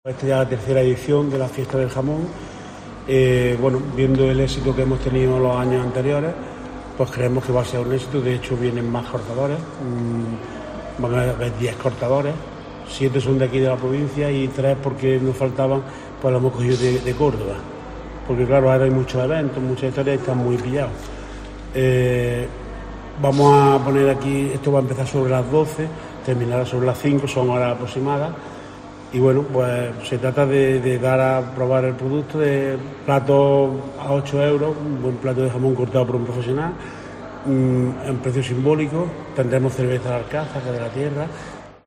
Esta ya es la tercera edición de la Fiesta del Jamón. Viendo el éxito que hemos tenido los años anteriores, pues creemos que va a ser un éxito. De hecho, vienen más cortadores, van a haber 10 cortadores, 7 son de aquí de la provincia y 3 porque nos faltaban, pues lo hemos cogido de Córdoba. Porque claro, ahora hay muchos eventos, muchas historias y están muy pillados. Vamos a poner aquí, esto va a empezar sobre las 12, terminará sobre las 5, son horas aproximadas. Y bueno, pues se trata de dar a probar el producto de platos a 8 euros, un buen plato de jamón cortado por un profesional, en precio simbólico. Tendremos cerveza de Alcázar, que es de la tierra,